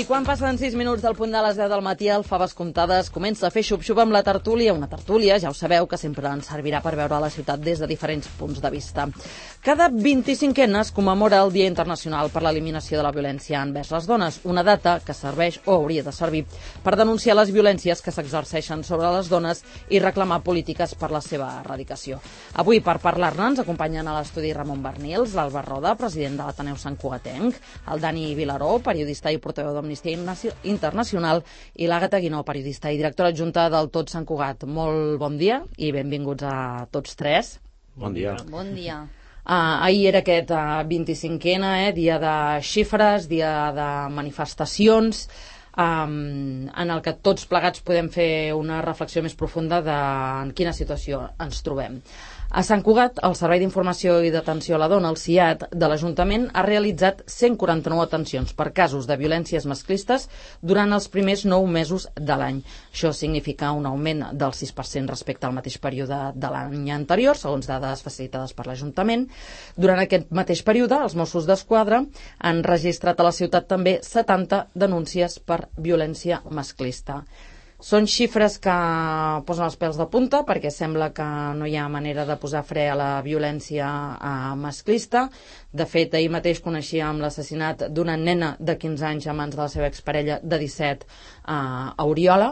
quan passen 6 minuts del punt de les 10 del matí, el Faves Comptades comença a fer xup-xup amb la tertúlia. Una tertúlia, ja ho sabeu, que sempre ens servirà per veure la ciutat des de diferents punts de vista. Cada 25ena es commemora el Dia Internacional per l'Eliminació de la Violència envers les dones, una data que serveix o hauria de servir per denunciar les violències que s'exerceixen sobre les dones i reclamar polítiques per la seva erradicació. Avui, per parlar-ne, ens acompanyen a l'estudi Ramon Bernils, l'Alba Roda, president de l'Ateneu Sant Cugatenc, el Dani Vilaró, periodista i portaveu d'Amnistia Internacional, i l'Àgata Guinó, periodista i directora adjunta del Tot Sant Cugat. Molt bon dia i benvinguts a tots tres. Bon dia. Bon dia. Ahir era aquest 25ena, dia de xifres, dia de manifestacions, en el que tots plegats podem fer una reflexió més profunda de en quina situació ens trobem. A Sant Cugat, el Servei d'Informació i d'Atenció a la Dona, el SIAD, de l'Ajuntament, ha realitzat 149 atencions per casos de violències masclistes durant els primers 9 mesos de l'any. Això significa un augment del 6% respecte al mateix període de l'any anterior, segons dades facilitades per l'Ajuntament. Durant aquest mateix període, els Mossos d'Esquadra han registrat a la ciutat també 70 denúncies per violència masclista. Són xifres que posen els pèls de punta perquè sembla que no hi ha manera de posar fre a la violència masclista. De fet, ahir mateix coneixíem l'assassinat d'una nena de 15 anys a mans de la seva exparella de 17 a Oriola.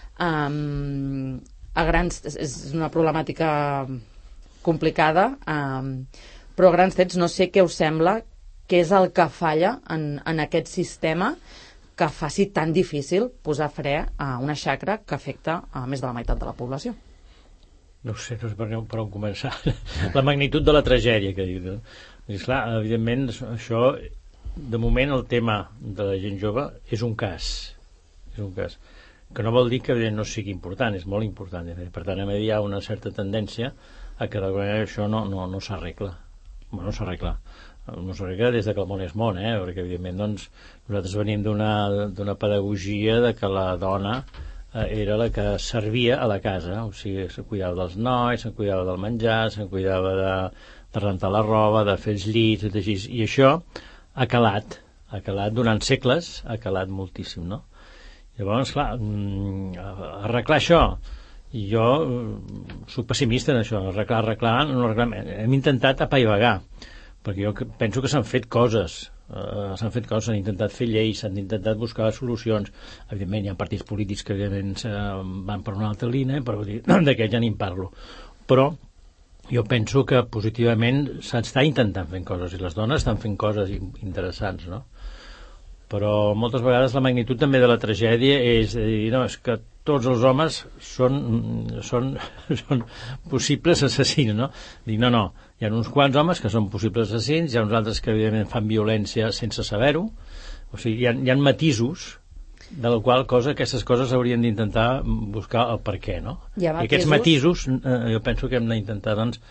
És una problemàtica complicada, però a grans trets no sé què us sembla, què és el que falla en aquest sistema que faci tan difícil posar fre a una xacra que afecta a més de la meitat de la població. No sé per on començar. La magnitud de la tragèdia que diu. És clar, evidentment, això, de moment, el tema de la gent jove és un cas. És un cas. Que no vol dir que no sigui important, és molt important. Per tant, hi ha una certa tendència a que d'alguna manera això no s'arregla. Bueno, no s'arregla. No s'arregla des que el món és món, perquè evidentment doncs, nosaltres venim d'una pedagogia de que la dona era la que servia a la casa, o sigui, se'n cuidava dels nois, se'n cuidava del menjar, se'n cuidava de rentar la roba, de fer els llits, tot així, i això ha calat durant segles, ha calat moltíssim, no? Llavors, clar, arreglar això, i jo soc pessimista en això, arreglar, no arreglar, hem intentat apaivagar, perquè jo penso que s'han fet coses, s'han intentat fer lleis, s'han intentat buscar solucions. Evidentment hi ha partits polítics que van per una altra línia, però d'aquest ja ni en parlo. Però jo penso que positivament s'està intentant fer coses, i les dones estan fent coses interessants, no? Però moltes vegades la magnitud també de la tragèdia és dir, no, és que tots els homes són possibles assassins, no? Dic, no, hi ha uns quants homes que són possibles assassins, hi ha uns altres que evidentment fan violència sense saber-ho, o sigui, hi ha matisos de la qual cosa aquestes coses haurien d'intentar buscar el per què, no? I aquests matisos jo penso que hem d'intentar doncs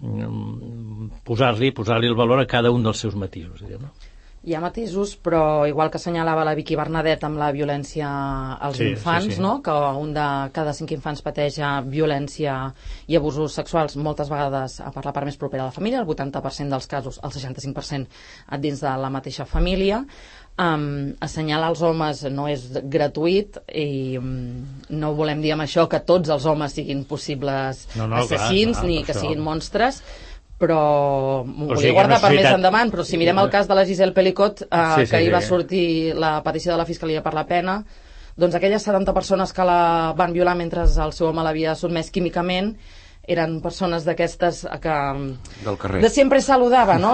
posar-li el valor a cada un dels seus matisos, diguem, no? Hi ha matisos, però igual que assenyalava la Vicky Bernadet amb la violència als infants, sí. No? Que un de cada 5 infants pateix violència i abusos sexuals, moltes vegades per la part més propera a la família, el 80% dels casos, el 65% dins de la mateixa família. Assenyalar els homes no és gratuït i no volem dir amb això que tots els homes siguin possibles assassins, ni que siguin monstres, però m'ho volia guardar per més endavant, però si mirem el cas de la Giselle Pelicot, que ahir va sortir la petició de la Fiscalia per la pena, doncs aquelles 70 persones que la van violar mentre el seu home l'havia sotmès químicament eren persones d'aquestes que del carrer. De sempre saludava, no?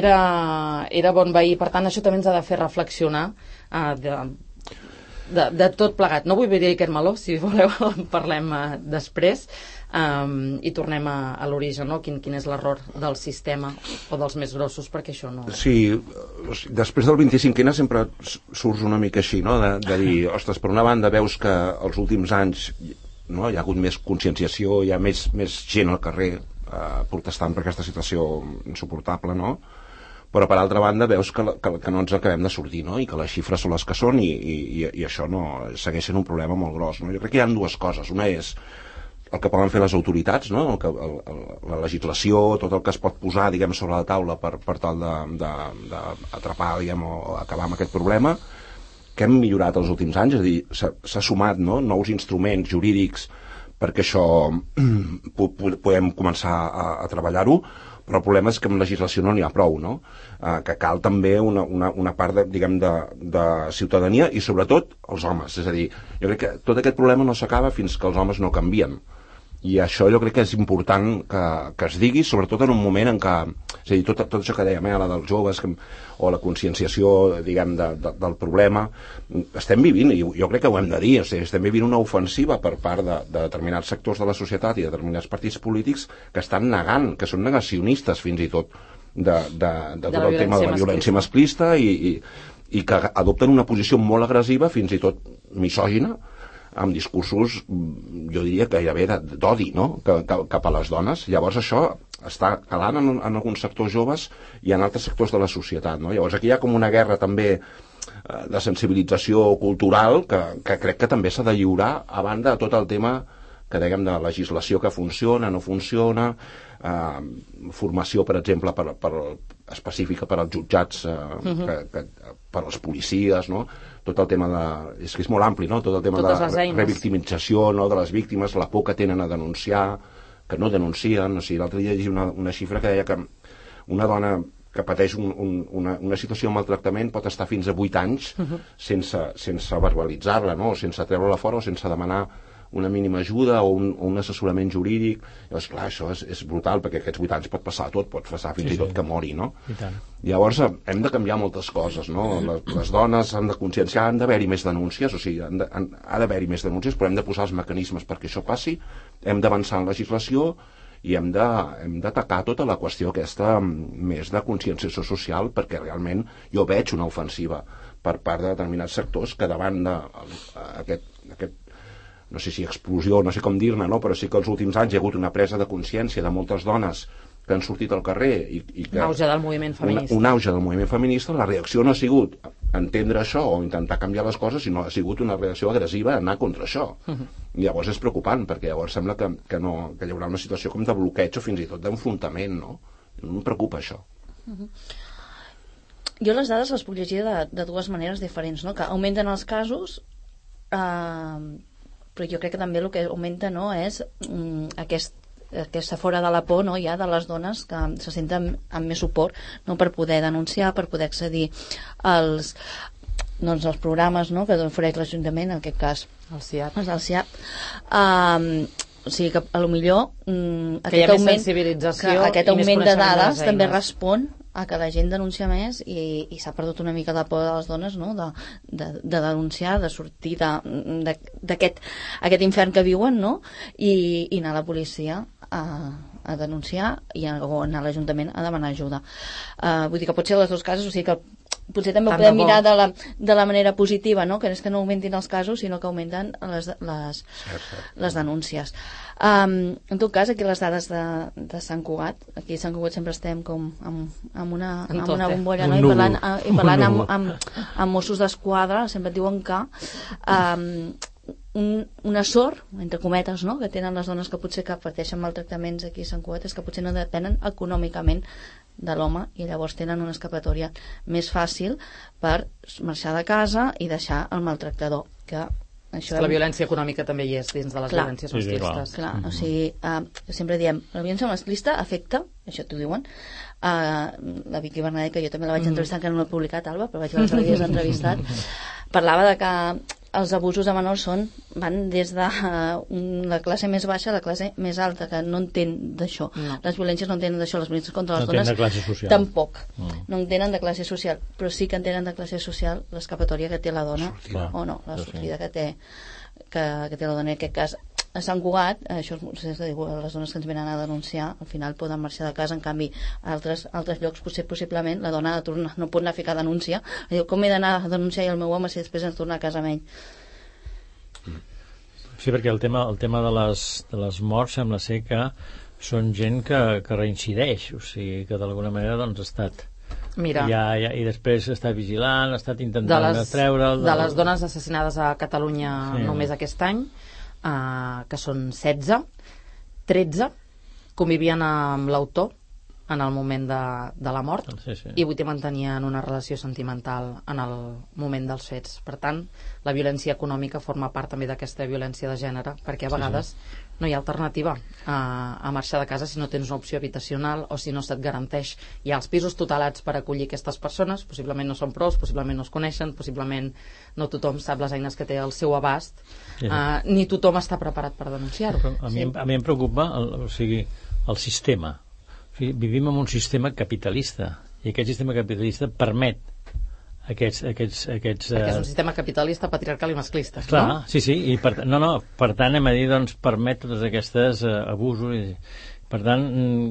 Era bon veí, per tant això també ens ha de fer reflexionar de tot plegat. No vull dir aquest meló, si voleu parlem després. I tornem a l'origen, no? Quin és l'error del sistema o dels més grossos, perquè això no... Sí, després del 25ena sempre surts una mica així, no? De dir, ostres, per una banda veus que els últims anys, no? Hi ha hagut més conscienciació, hi ha més gent al carrer protestant per aquesta situació insuportable, no? Però per altra banda veus que no ens acabem de sortir, no? I que les xifres són les que són i això no segueix sent un problema molt gros, no? Jo crec que hi ha dues coses. Una és el que poden fer les autoritats, no? La legislació, tot el que es pot posar, diguem, sobre la taula per tal d'atrapar, diguem, o acabar amb aquest problema, que hem millorat els últims anys, és a dir, s'ha sumat, no?, nous instruments jurídics perquè això podem començar a treballar-ho, però el problema és que amb legislació no n'hi ha prou, no? Que cal també una part, diguem, de ciutadania i sobretot els homes. És a dir, jo crec que tot aquest problema no s'acaba fins que els homes no canvien. I això jo crec que és important que es digui, sobretot en un moment en què, és a dir, tot això que dèiem, la dels joves, o la conscienciació, diguem, del problema, estem vivint, i jo crec que ho hem de dir, o sigui, estem vivint una ofensiva per part de determinats sectors de la societat i de determinats partits polítics que estan negant, que són negacionistes fins i tot, de tot el tema de la violència masclista i que adopten una posició molt agressiva, fins i tot misògina, amb discursos, jo diria, gairebé d'odi, no?, cap a les dones. Llavors això està calant en alguns sectors joves i en altres sectors de la societat, no? Llavors aquí hi ha com una guerra també de sensibilització cultural que crec que també s'ha de lliurar a banda de tot el tema que dèiem de legislació que funciona, no funciona, formació, per exemple, específica per als jutjats, per als policies, no?, tot el tema és que és molt ampli, no?, tot el tema de revictimització, no?, de les víctimes, la por que tenen a denunciar, que no denuncien. O sigui, l'altre dia llegia una xifra que deia que una dona que pateix una situació de maltractament pot estar fins a 8 anys sense verbalitzar-la, no?, sense treure-la fora o sense demanar una mínima ajuda o un assessorament jurídic. Llavors, clar, això és brutal, perquè aquests 8 anys pot passar tot, pot passar fins i tot que mori, no? Llavors hem de canviar moltes coses, no? Les dones han de conscienciar, han d'haver-hi més denúncies, o sigui, ha d'haver-hi més denúncies, però hem de posar els mecanismes perquè això passi, hem d'avançar en legislació i hem d'atacar tota la qüestió aquesta més de conscienciació social, perquè realment jo veig una ofensiva per part de determinats sectors que davant d'aquest no sé si explosió, no sé com dir-ne, no? Però sí que els últims anys hi ha hagut una presa de consciència de moltes dones que han sortit al carrer i que... Un auge del moviment feminista. Un auge del moviment feminista. La reacció no ha sigut entendre això o intentar canviar les coses, sinó ha sigut una reacció agressiva a anar contra això. I llavors és preocupant, perquè llavors sembla que hi haurà una situació com de bloqueig o fins i tot d'enfrontament, no? Em preocupa això. Jo les dades les puc llegir de dues maneres diferents, no? Que augmenten els casos, però jo crec que també el que augmenta, no, és aquesta fora de la por, no, ja de les dones que se senten amb més suport, no, per poder denunciar, per poder accedir als programes, no, que ofereix l'Ajuntament, en aquest cas el CIAP. El CIAP. O sigui que potser aquest augment de dades també respon a que la gent denuncia més i s'ha perdut una mica la por de les dones, no?, de denunciar, de sortir d'aquest infern que viuen, no?, i anar a la policia a denunciar o anar a l'Ajuntament a demanar ajuda. Vull dir que pot ser les dues cases, o sigui que potser també ho podem mirar de la manera positiva, no?, que és que no augmentin els casos, sinó que augmenten les denúncies. En tot cas, aquí les dades de Sant Cugat, aquí a Sant Cugat sempre estem com amb una bombolla, no?, i parlant amb Mossos d'Esquadra, sempre diuen que una sort, entre cometes, no?, que tenen les dones que potser que pateixen maltractaments aquí a Sant Cugat és que potser no depenen econòmicament de l'home i llavors tenen una escapatòria més fàcil per marxar de casa i deixar el maltractador, que això la violència econòmica també hi és dins de les violències masclistes. Clar, o sigui, sempre diem, la violència masclista afecta, això t'ho diuen, la Vicky Bernadet, que jo també la vaig entrevistar, que no l'he publicat, Alba, però vaig veure que l'havies entrevistat, parlava de que els abusos a menors van des de la classe més baixa a la classe més alta, que no entén d'això. No. Les violències no entenen d'això, les violències contra les dones tampoc. No entenen de classe social, però sí que entenen de classe social l'escapatòria que té la dona, o no, la sortida que té la dona. En aquest cas, a Sant Cugat, això és que diu, les dones que ens venen a denunciar al final poden marxar de casa, en canvi a altres llocs possiblement la dona no pot anar a ficar denúncia, diu, com he d'anar a denunciar i el meu home si després ens torna a casa amb ell. Sí, perquè el tema de les morts sembla ser que són gent que reincideix, o sigui que d'alguna manera doncs ha estat i després està vigilant, ha estat intentant treure'l de les dones assassinades a Catalunya només aquest any, que són 16, 13 convivien amb l'autor en el moment de la mort Sí, sí. i 8 mantenien una relació sentimental en el moment dels fets. Per tant, la violència econòmica forma part també d'aquesta violència de gènere, perquè a vegades no hi ha alternativa a marxar de casa si no tens una opció habitacional o si no se't garanteix. Hi ha els pisos tutelats per acollir aquestes persones, possiblement no són prous, possiblement no es coneixen, possiblement no tothom sap les eines que té al seu abast, ni tothom està preparat per denunciar-ho. A mi em preocupa el sistema. O sigui, vivim en un sistema capitalista i aquest sistema capitalista permet aquests Perquè és un sistema capitalista, patriarcal i masclista. clar, no? sí, i per tant anem a dir, doncs, permet tots aquests abusos per tant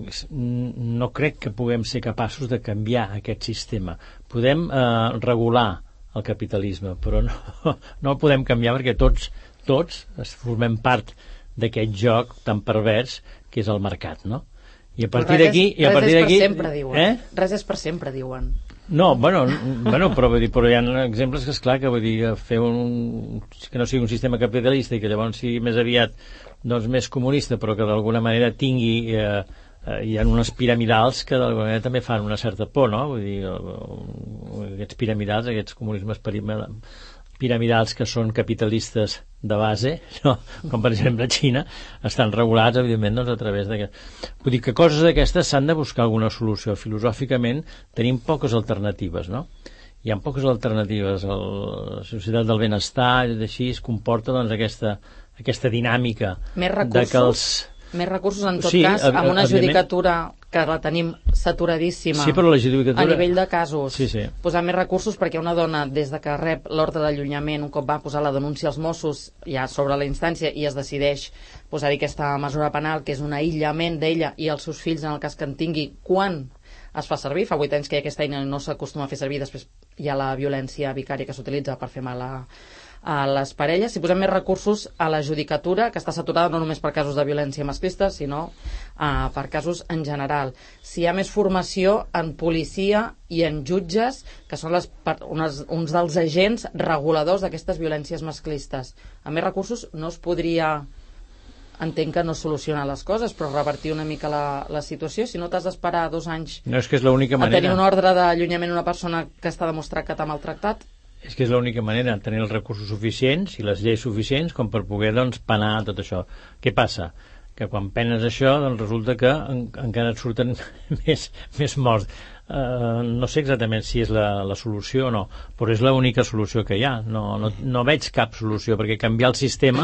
no crec que puguem ser capaços de canviar aquest sistema. Podem regular el capitalisme, però no el podem canviar perquè tots formem part d'aquest joc tan pervers que és el mercat, no? I a partir d'aquí... Res és per sempre, diuen. Res és per sempre, diuen. No, bueno, però hi ha exemples que, esclar, que vull dir, fer que no sigui un sistema capitalista i que llavors sigui més aviat més comunista, però que d'alguna manera tingui... hi ha unes piramidals que d'alguna manera també fan una certa por, no? Vull dir, aquests piramidals, aquests comunismes piramidals que són capitalistes de base, no? Com per exemple a Xina, estan regulats, evidentment, doncs, a través d'aquest... Vull dir que coses d'aquestes s'han de buscar alguna solució. Filosòficament tenim poques alternatives, no? Hi ha poques alternatives. La societat del benestar, així, es comporta doncs, aquesta dinàmica més recursos, més recursos en tot cas, amb una judicatura que la tenim saturadíssima però la judicatura... a nivell de casos. Sí. Posar més recursos perquè una dona, des de que rep l'ordre d'allunyament, un cop va posar la denúncia als Mossos ja sobre la instància i es decideix posar-hi aquesta mesura penal, que és un aïllament d'ella i els seus fills en el cas que en tingui, quan es fa servir. Fa 8 anys que hi ha aquesta eina no s'acostuma a fer servir, després hi ha la violència vicària que s'utilitza per fer mal a les parelles. Si posem més recursos a la judicatura, que està saturada no només per casos de violència masclista, sinó per casos en general. Si hi ha més formació en policia i en jutges, que són uns dels agents reguladors d'aquestes violències masclistes. Amb més recursos no es podria... Entenc que no solucionar les coses, però revertir una mica la situació. Si no t'has d'esperar 2 anys és que és l'única manera. A tenir un ordre d'allunyament una persona que està demostrat que t'ha maltractat. És que és l'única manera, tenir els recursos suficients i les lleis suficients com per poder, doncs, penar tot això. Què passa? Que quan penes això, doncs resulta que encara et surten més morts. No sé exactament si és la solució o no, però és l'única solució que hi ha. No veig cap solució, perquè canviar el sistema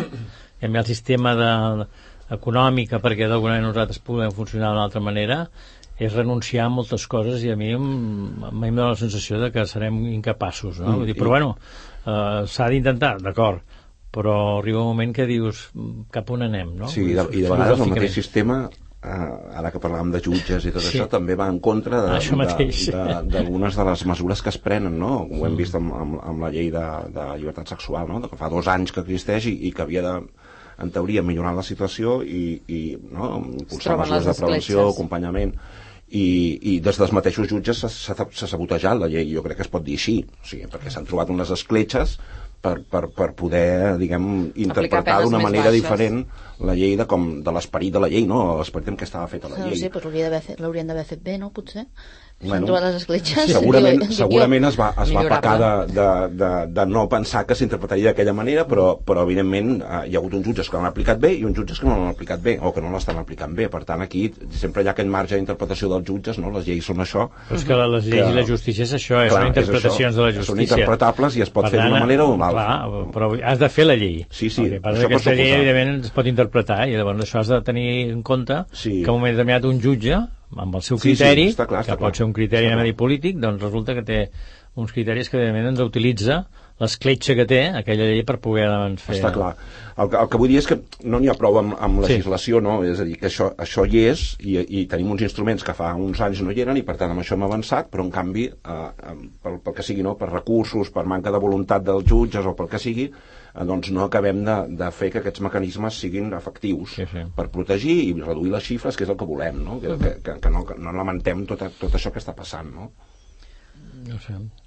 econòmica perquè d'alguna manera nosaltres puguem funcionar d'una altra manera és renunciar a moltes coses i a mi em dóna la sensació de que serem incapaços, no? Vull dir, però bueno, s'ha d'intentar, d'acord, però arriba un moment que dius cap on anem, no? Sí, i de vegades el mateix sistema, ara que parlàvem de jutges i tot això, també va en contra d'algunes de les mesures que es prenen, no? Ho hem vist amb la llei de llibertat sexual, no? Que fa 2 anys que existeix i que havia de, en teoria, millorar la situació i no? Impulsar mesures de prevenció, acompanyament, i des dels mateixos jutges s'ha sabotejat la llei, jo crec que es pot dir així, o sigui, perquè s'han trobat unes escletxes per poder, diguem, interpretar d'una manera diferent la llei de l'esperit de la llei, no? L'esperit en què estava feta la llei. Sí, però l'haurien d'haver fet bé, no? Potser. Bueno, les escletxes. Segurament es va pecar de no pensar que s'interpretaria d'aquella manera, però evidentment hi ha hagut uns jutges que l'han aplicat bé i uns jutges que no l'han aplicat bé o que no l'estan aplicant bé. Per tant, aquí sempre hi ha aquest marge d'interpretació dels jutges, no? Les lleis són això. Però és que les lleis i la justícia és això, són interpretacions de la justícia. Són interpretables i es pot fer d'una manera o d'una altra. Clar, però has de fer la llei. Sí. Aquesta llei, evidentment, es pot interpretar i llavors això has de tenir en compte que en un moment determinat un jutge amb el seu criteri, que pot ser un criteri de medi polític, doncs resulta que té uns criteris que evidentment ens utilitza l'escletxa que té aquella llei per poder fer... Està clar. El que vull dir és que no n'hi ha prou amb legislació, no? És a dir, que això hi és i tenim uns instruments que fa uns anys no hi eren i per tant amb això hem avançat, però en canvi pel que sigui, no? Per recursos, per manca de voluntat dels jutges o pel que sigui, doncs no acabem de fer que aquests mecanismes siguin efectius per protegir i reduir les xifres, que és el que volem, no? Que no lamentem tot això que està passant, no? No sé.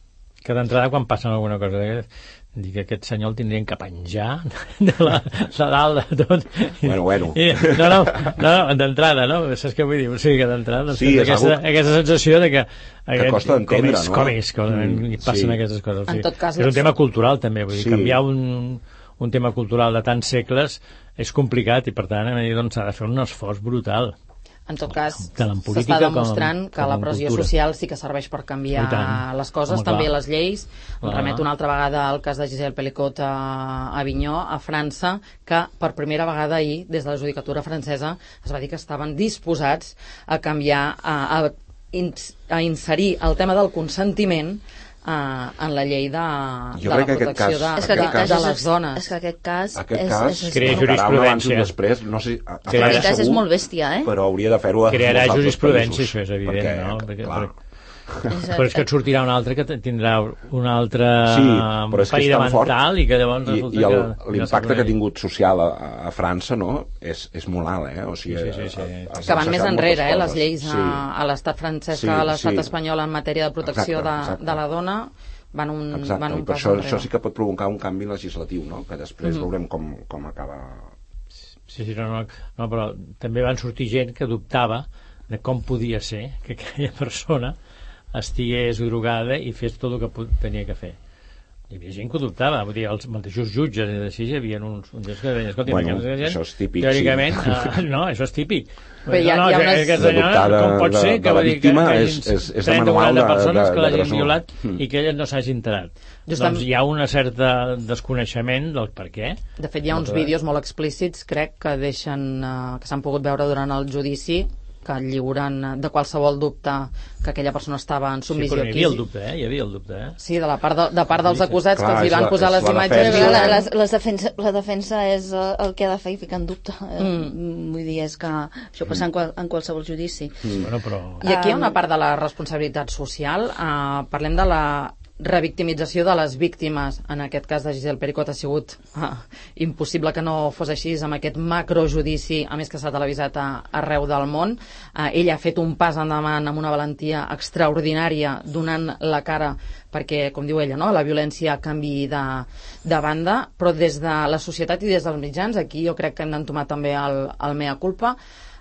que d'entrada quan passen alguna cosa dic que aquest senyor el tindrien que penjar de dalt de tot. Bueno. No, d'entrada, no? Saps què vull dir? O sigui, que d'entrada sí, aquesta sensació de que costa d'entendre, no? Com és, passen aquestes coses. En tot cas, és un tema cultural, també. Vull dir, canviar un tema cultural de tants segles és complicat i, per tant, doncs, s'ha de fer un esforç brutal. En tot cas, s'està demostrant que la pressió social sí que serveix per canviar les coses, també les lleis. Em remeto una altra vegada al cas de Gisèle Pelicot a Avinyó, a França, que per primera vegada ahir, des de la judicatura francesa, es va dir que estaven disposats a canviar, a inserir el tema del consentiment en la llei de la protecció de les dones. És que aquest cas crea jurisprudència. Després, no sé, aquest cas és molt bèstia, però hauria de fer-ho a crearà jurisprudència, això és evident, no? Però és que et sortirà un altre que tindrà un altre ferida mental i que llavors i l'impacte que ha tingut social a França, no? És molt alt, O sigui, que van més enrere, les lleis a l'estat francès que a l'estat espanyol en matèria de protecció de la dona van un pas enrere. Això sí que pot provocar un canvi legislatiu, no? Que després veurem com acaba. Sí, no, però també van sortir gent que dubtava de com podia ser que aquella persona estigués drogada i fes tot el que tenia que fer. Hi havia gent que ho dubtava, vull dir, els mateixos jutges i així hi havia uns que deien, escolta, això és típic, teòricament, no, això és típic. Però hi ha com pot ser que la víctima és de manual de persones que l'hagin violat i que elles no s'hagin enterat. Doncs hi ha un cert desconeixement del per què. De fet, hi ha uns vídeos molt explícits, crec, que s'han pogut veure durant el judici, que lliuren de qualsevol dubte que aquella persona estava en submissió. Sí, però hi havia el dubte, Sí, de part dels acusats que els hi van posar les imatges. La defensa és el que ha de fer i ficar en dubte. Vull dir, és que això passa en qualsevol judici. I aquí hi ha una part de la responsabilitat social. Parlem de la revictimització de les víctimes. En aquest cas de Gisèle Pelicot ha sigut impossible que no fos així amb aquest macrojudici, a més que s'ha televisat arreu del món. Ella ha fet un pas endavant amb una valentia extraordinària, donant la cara perquè, com diu ella, la violència canviï de banda, però des de la societat i des dels mitjans, aquí jo crec que hem d'entomar també el mea culpa.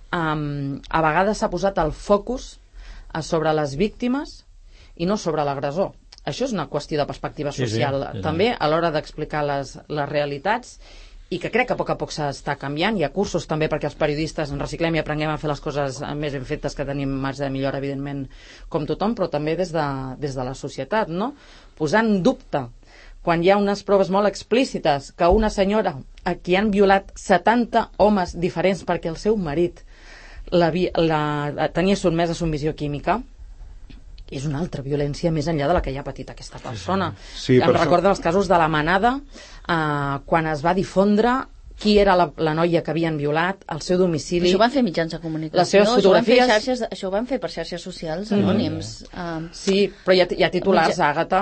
A vegades s'ha posat el focus sobre les víctimes i no sobre l'agressor. Això és una qüestió de perspectiva social, també a l'hora d'explicar les realitats, i que crec que a poc s'està canviant. Hi ha cursos també perquè els periodistes ens reciclem i aprenguem a fer les coses més ben fetes, que tenim marge de millora, evidentment, com tothom, però també des de la societat, no? Posar en dubte, quan hi ha unes proves molt explícites, que una senyora a qui han violat 70 homes diferents perquè el seu marit la tenia sotmesa a submissió química, és una altra violència més enllà de la que ja ha patit aquesta persona. Em recordo els casos de la Manada, quan es va difondre qui era la noia que havien violat, el seu domicili... Això ho van fer mitjans de comunicació. Les seves fotografies... Això ho van fer per xarxes socials anònims. Sí, però hi ha titulars, Àgata,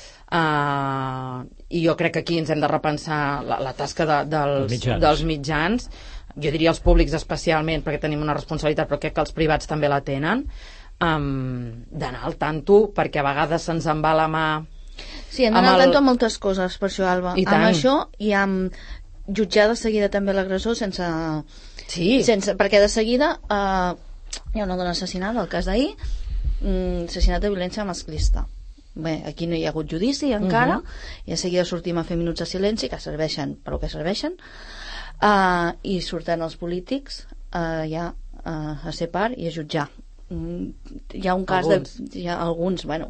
i jo crec que aquí ens hem de repensar la tasca dels mitjans. Jo diria els públics especialment, perquè tenim una responsabilitat, però crec que els privats també la tenen, d'anar al tanto, perquè a vegades se'ns en va la mà. Sí, hem d'anar al tanto amb moltes coses, per això, Alba. Amb això i amb jutjar de seguida també l'agressor sense... perquè de seguida hi ha una dona assassinada, el cas d'ahir, assassinat de violència masclista. Bé, aquí no hi ha hagut judici encara, i de seguida sortim a fer minuts de silenci que serveixen per el que serveixen, i surten els polítics ja a ser part i a jutjar. Hi ha un cas alguns, bueno,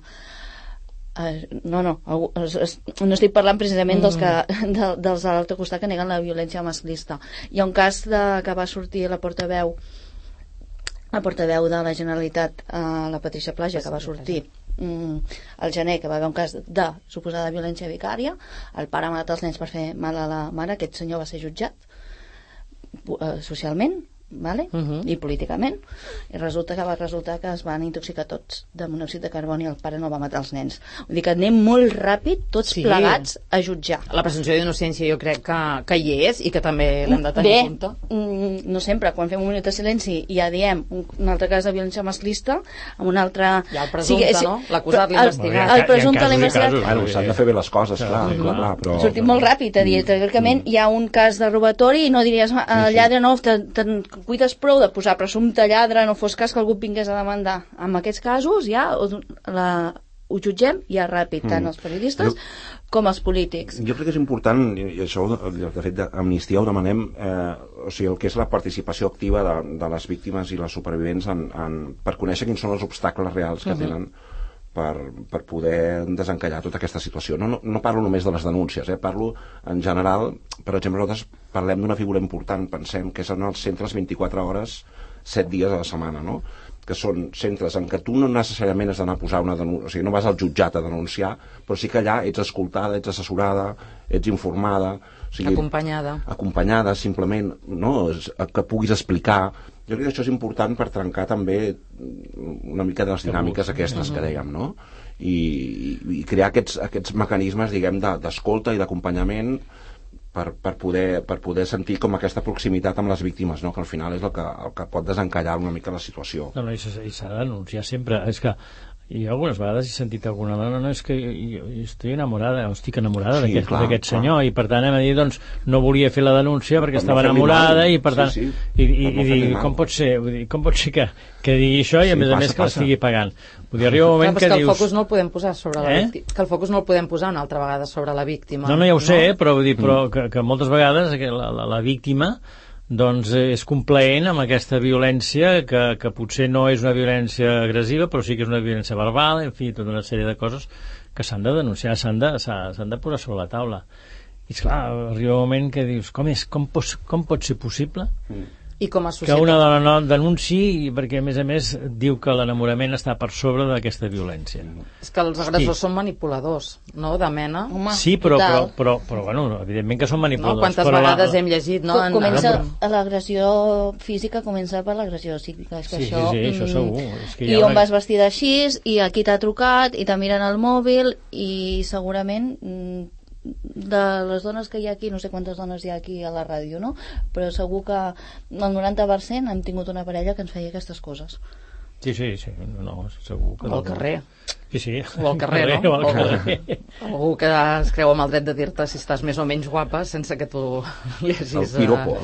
no estic parlant precisament dels de l'altre costat que neguen la violència masclista. Hi ha un cas que va sortir la portaveu de la Generalitat, la Patricia Plaja, que va sortir al gener, que va haver un cas de suposada violència vicària, el pare ha matat els nens per fer mal a la mare, aquest senyor va ser jutjat socialment, vale? I políticament, i va resultar que es van intoxicar tots de monòxid de carboni i el pare no va matar els nens. Vull dir que anem molt ràpid, tots plegats, a jutjar. La presumpció d'innocència jo crec que hi és i que també l'hem de tenir en compte. No sempre, quan fem un minut de silenci ja diem un altre cas de violència masclista, amb un altre... Hi ha el presumpte, no? L'acusat, l'investigat. El presumpte, l'investigat. S'han de fer bé les coses, clar, però... Sortim molt ràpid a dir, teòricament hi ha un cas de robatori i no diries el lladre no, te'n cuides prou de posar presumpte lladre, no fos cas que algú vingués a demandar. En aquests casos ja ho jutgem ja ràpid, tant els periodistes com els polítics. Jo crec que és important, i això de fet d'Amnistia ho demanem, o sigui, el que és la participació activa de les víctimes i les supervivents per conèixer quins són els obstacles reals que tenen per poder desencallar tota aquesta situació. No parlo només de les denúncies, parlo en general. Per exemple, nosaltres parlem d'una figura important, pensem que són els centres 24 hores 7 dies a la setmana, no? Que són centres en què tu no necessàriament has d'anar a posar una denúncia, o sigui, no vas al jutjat a denunciar, però sí que allà ets escoltada, ets assessorada, ets informada, o sigui, acompanyada simplement, no? Que puguis explicar. Jo crec que això és important per trencar també una mica de les dinàmiques aquestes que dèiem, no? I crear aquests mecanismes, diguem, d'escolta i d'acompanyament per poder sentir com aquesta proximitat amb les víctimes, no? Que al final és el que pot desencallar una mica la situació. No, i s'ha de denunciar sempre. És que jo algunes vegades he sentit alguna dona, no, és que jo estic enamorada d'aquest senyor, i per tant hem de dir, doncs, no volia fer la denúncia perquè estava enamorada, i per tant i com pot ser que digui això i a més que l'estigui pagant. Vull dir, arriba un moment que dius... el focus no el podem posar sobre la víctima. Que el focus no el podem posar una altra vegada sobre la víctima. No, ja ho sé, però vull dir que moltes vegades la víctima doncs és complaent amb aquesta violència que potser no és una violència agressiva, però sí que és una violència verbal, en fi, tota una sèrie de coses que s'han de denunciar, s'han de posar sobre la taula. I esclar, arriba un moment que dius, com pot ser possible I com a societat... que una dona no denunciï, perquè a més diu que l'enamorament està per sobre d'aquesta violència. És que els agressors són manipuladors, no?, de mena. Home, sí, però bueno, evidentment que són manipuladors. No, quantes vegades hem llegit, no? L'agressió física comença per l'agressió psíquica. És que això segur. És que on vas vestida així, i aquí t'ha trucat, i te miren el mòbil, i segurament... de les dones que hi ha aquí, no sé quantes dones hi ha aquí a la ràdio, no? Però segur que el 90% hem tingut una parella que ens feia aquestes coses. Sí, no, segur que... O al carrer. Sí. O al carrer, no? Algú que es creu amb el dret de dir-te si estàs més o menys guapa sense que tu li hagis... El piropo.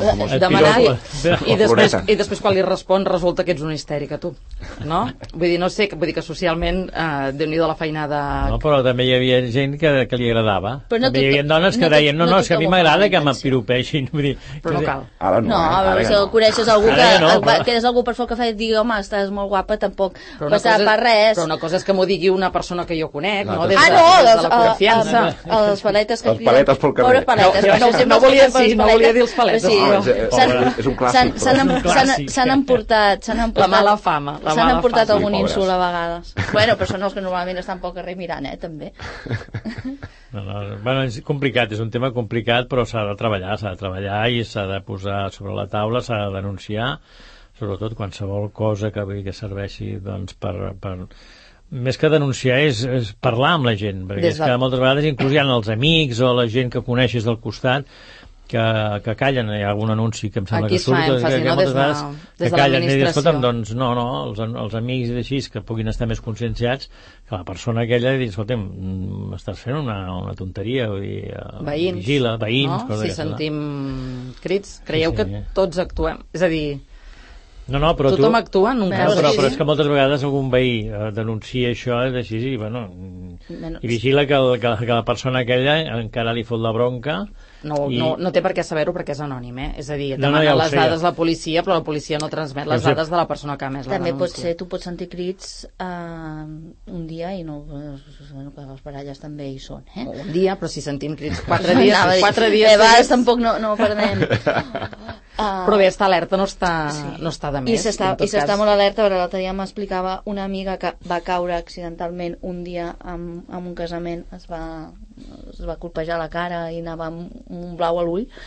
I després quan li respon resulta que ets una histèrica, tu. No? Vull dir, no sé, que socialment Déu-n'hi-do la feinada... No, però també hi havia gent que li agradava. També hi havia dones que deien, no, és que a mi m'agrada que m'empiropeixin. Però no cal. No, a veure, si coneixes algú que és algú per fort que fa i et digui, home, estàs molt guapa, tampoc passarà per res. Però una cosa és que m'ho digui una persona que jo conec, no? Des de la confiança. Els paletes que... Els paletes pel carrer. No volia dir els paletes. És un clàssic. S'han emportat... La mala fama. S'han emportat algun insult a vegades. Bueno, però són els que normalment estan pel carrer mirant, també. Bueno, és complicat, és un tema complicat, però s'ha de treballar i s'ha de posar sobre la taula, s'ha de denunciar, sobretot qualsevol cosa que serveixi doncs per més que denunciar és parlar amb la gent, perquè és que moltes vegades inclús hi ha els amics o la gent que coneixes del costat que callen. Hi ha algun anunci que em sembla que surt que moltes vegades que callen i diuen, escolta'm, doncs no, els amics així que puguin estar més conscienciats, que la persona aquella diu, escolta'm, m'estàs fent una tonteria, vull dir, vigila, veïns, no? Si sentim crits, creieu que tots actuem, és a dir, No, però tothom actua en un cas però és que moltes vegades algun veí denuncia això així, i vigila que la persona aquella encara li fot la bronca. No té per què saber-ho perquè és anònim, és a dir, demana les dades la policia, però la policia no transmet les dades de la persona que ha emès la denúncia. També pot ser, tu pots sentir crits un dia i no, que les baralles també hi són, un dia, però si sentim crits 4 dies a vegades tampoc no perdem. Però bé, estar alerta no està de més. I s'està molt alerta. L'altre dia m'explicava una amiga que va caure accidentalment un dia en un casament, es va colpejar la cara i anava amb un blau a l'ull,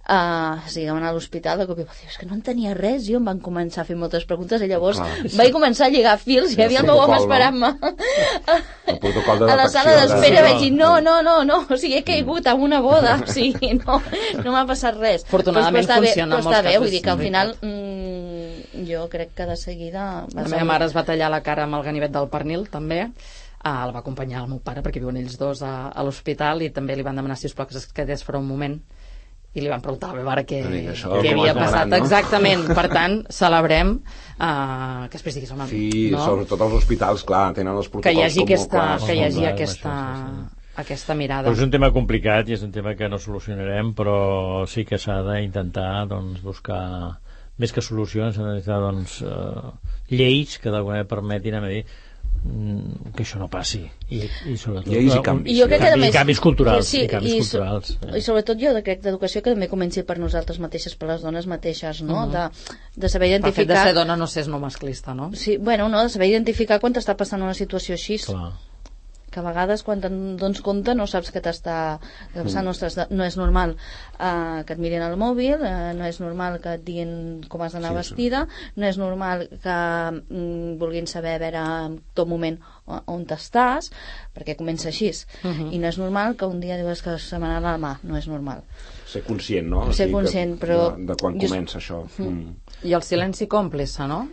a l'hospital, de cop i volta, és que no en tenia res, jo em van començar a fer moltes preguntes i llavors vaig començar a lligar fils i hi havia el meu home esperant-me a la sala d'espera. Vaig dir, no, o sigui, he caigut en una boda, o sigui, no m'ha passat res. Afortunadament funciona en molts casos. Vull dir que al final jo crec que de seguida... La meva mare es va tallar la cara amb el ganivet del pernil, també. El va acompanyar el meu pare perquè viuen ells dos a l'hospital i també li van demanar sisplau que es quedés per un moment i li van preguntar a la meva mare què havia passat, no? Exactament. Per tant, celebrem que després diguis, home, sí, no? Sobretot als hospitals, clar, tenen els protocols que hi hagi aquesta mirada. Però és un tema complicat i és un tema que no solucionarem, però sí que s'ha d'intentar buscar més que solucions, s'ha d'intentar lleis que d'alguna manera permetin a dir que això no passi i sobretot lleis i canvis culturals i sobretot jo crec d'educació que també comenci per nosaltres mateixes, per les dones mateixes, no? De saber identificar... El fet de ser dona no ser no masclista, no? Sí, bueno, no, de saber identificar quan t'està passant una situació així. Clar. Que a vegades quan te'n dones compte no saps què t'està passant. Ostres, no és normal que et mirin al mòbil, no és normal que et diguin com has d'anar vestida, no és normal que vulguin saber a veure en tot moment on t'estàs, perquè comença així. I no és normal que un dia dius que se m'ha anat la mà, no és normal. Ser conscient, no? Ser conscient, però... De quan comença això. I el silenci còmplice, no?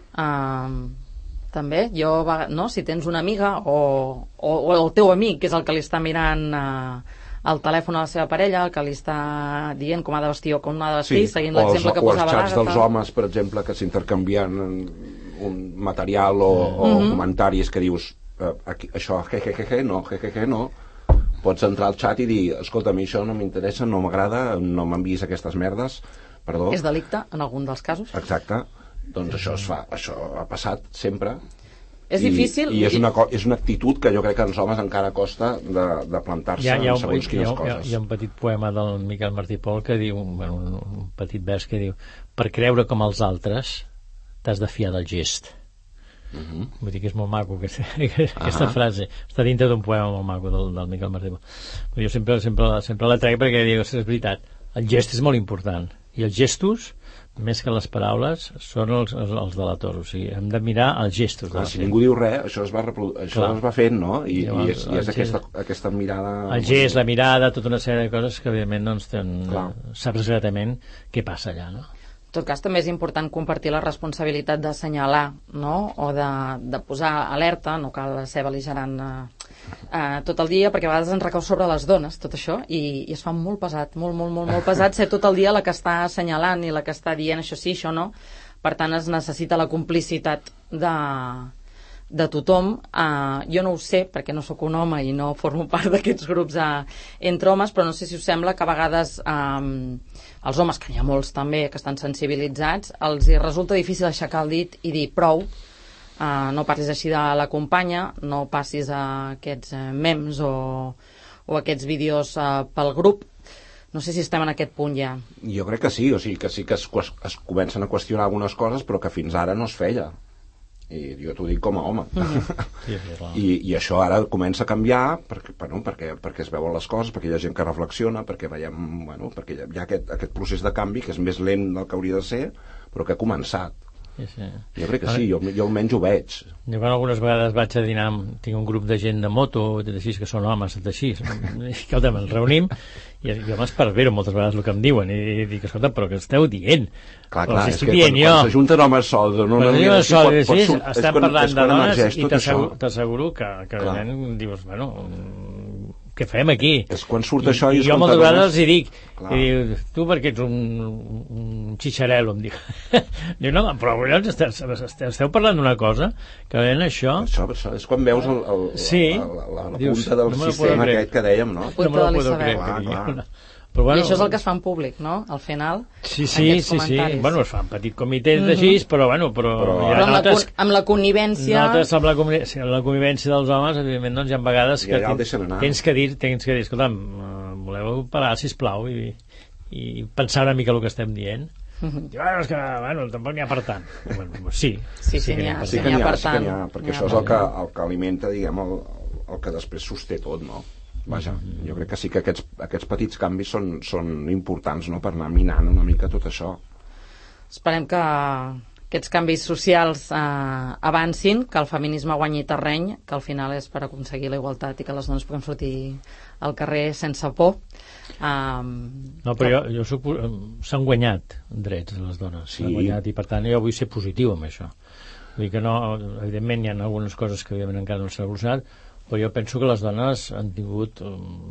També, si tens una amiga o el teu amic, que és el que li està mirant el telèfon a la seva parella, el que li està dient com ha de vestir o com no ha de vestir, seguint l'exemple que posava l'Àgata. O els xats dels homes, per exemple, que s'intercanvien un material o comentaris que dius això, no. Pots entrar al xat i dir, escolta, a mi això no m'interessa, no m'agrada, no m'enviïs aquestes merdes, perdó. És delicte, en algun dels casos. Exacte. Doncs això es fa, això ha passat sempre. És difícil. I és una actitud que jo crec que als homes encara costa de plantar-se en segons quines coses. Hi ha un petit poema del Miquel Martí Pol que diu, un petit vers que diu, per creure com els altres t'has de fiar del gest. Vull dir que és molt maco aquesta frase, està dintre d'un poema molt maco del Miquel Martí Pol. Però jo sempre la trec perquè dic, és veritat, el gest és molt important i els gestos, més que les paraules, són els delators, o sigui, hem de mirar els gestos. Si ningú diu res, això es va fent, no? I és aquesta mirada... El gest, la mirada, tota una sèrie de coses que evidentment saps exactament què passa allà, no? En tot cas, també és important compartir la responsabilitat d'assenyalar, no? O de posar alerta, no cal ser bel·ligerant tot el dia, perquè a vegades ens recau sobre les dones tot això, i es fa molt pesat, molt pesat ser tot el dia la que està assenyalant i la que està dient això sí, això no. Per tant, es necessita la complicitat de tothom. Jo no ho sé, perquè no sóc un home i no formo part d'aquests grups entre homes, però no sé si us sembla que a vegades els homes, que n'hi ha molts també, que estan sensibilitzats, els hi resulta difícil aixecar el dit i dir prou, no parlis així de la companya, no passis aquests memes o aquests vídeos pel grup. No sé si estem en aquest punt ja. Jo crec que sí, o sigui que sí que es comencen a qüestionar algunes coses, però que fins ara no es feia. I jo t'ho dic com a home. I això ara comença a canviar perquè es veuen les coses, perquè hi ha gent que reflexiona, perquè veiem, perquè hi ha aquest procés de canvi que és més lent del que hauria de ser, però que ha començat. Jo crec que sí, jo almenys ho veig. Jo quan algunes vegades vaig a dinar, tinc un grup de gent de moto, així que són homes, així, escolta, ens reunim i homes per veure moltes vegades el que em diuen i dic, escolta, però què esteu dient? Clar, és que quan s'ajunten homes sols estan parlant de dones i t'asseguro que dius, què fem aquí? És quan surt això i jo moltes vegades els hi dic, tu perquè ets un xixarel·lo, em dic. Diu, no, però esteu parlant d'una cosa que ven això és quan veus la punta del sistema aquest que dèiem, no? No me la puedo creure. Però, i això és el que es fa en públic, no? Al final, sí. Bueno, es fa en petit comitè d'així, però amb la connivència... Nosaltres, amb la connivència dels homes, evidentment, doncs hi ha vegades que tens que dir, escolta'm, voleu parar, sisplau, i pensar una mica el que estem dient. És que, tampoc n'hi ha per tant. Sí que n'hi ha per tant. Perquè això és el que alimenta, diguem, el que després sosté tot, no? Vaja, jo crec que sí que aquests petits canvis són importants, no?, per anar minant una mica tot això. Esperem que aquests canvis socials avancin, que el feminisme guanyi terreny, que al final és per aconseguir la igualtat i que les dones puguem sortir al carrer sense por. No, però jo s'han guanyat drets de les dones, s'han guanyat, i per tant jo vull ser positiu amb això. Vull dir que no, evidentment hi ha algunes coses que evidentment encara no s'han evolucionat, però jo penso que les dones han tingut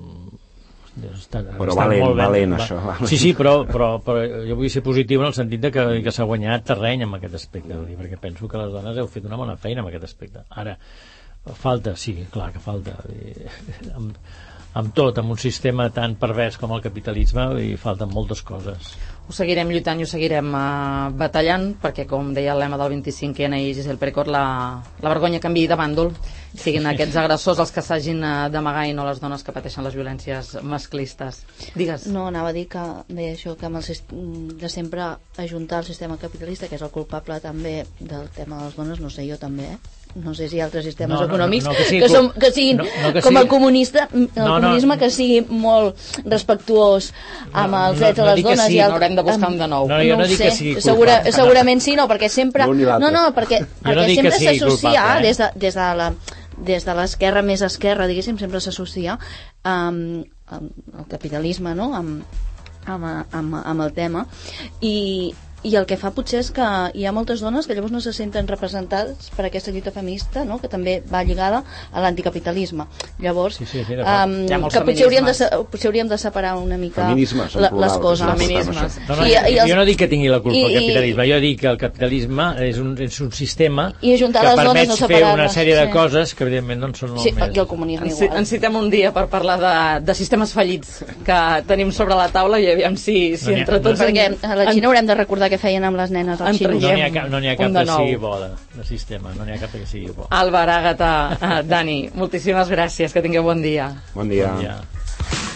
però valent això. Sí, però jo vull ser positiu en el sentit de que s'ha guanyat terreny en aquest aspecte, perquè penso que les dones heu fet una bona feina en aquest aspecte. Ara, falta, sí, clar que falta. Amb tot, amb un sistema tan pervers com el capitalisme, i falten moltes coses. Ho seguirem lluitant i ho seguirem batallant, perquè, com deia el lema del 25N i Giselle Perecot, la vergonya canviï de bàndol, siguin aquests agressors els que s'hagin d'amagar i no les dones que pateixen les violències masclistes. Digues. No, anava a dir que bé, això que amb de sempre ajuntar el sistema capitalista, que és el culpable també del tema de les dones, no sé, jo també, no sé si hi ha altres sistemes econòmics que siguin com el comunisme, que sigui molt respectuós amb els drets de les dones. Sí, haurem de buscar un de nou. No, jo no dic que sigui culpable. Segurament sí, no, perquè sempre perquè sempre s'associa des de l'esquerra més esquerra, diguéssim, sempre s'associa al capitalisme, no?, amb el tema, i el que fa potser és que hi ha moltes dones que llavors no se senten representades per aquesta lluita feminista, no?, que també va lligada a l'anticapitalisme. Llavors, que potser hauríem de separar una mica les coses. Jo no dic que tingui la culpa el capitalisme, jo dic que el capitalisme és un sistema que permet fer una sèrie de coses que evidentment no són el més... el comunisme igual. Ens citem un dia per parlar de sistemes fallits que tenim sobre la taula i aviam si entre tots... Perquè a la Xina haurem de recordar què feien amb les nenes al xino. No n'hi ha cap que sigui bo de sistema, no n'hi ha cap que sigui bo. Àlvar, Àgata, Dani, moltíssimes gràcies, que tingueu bon dia. Bon dia.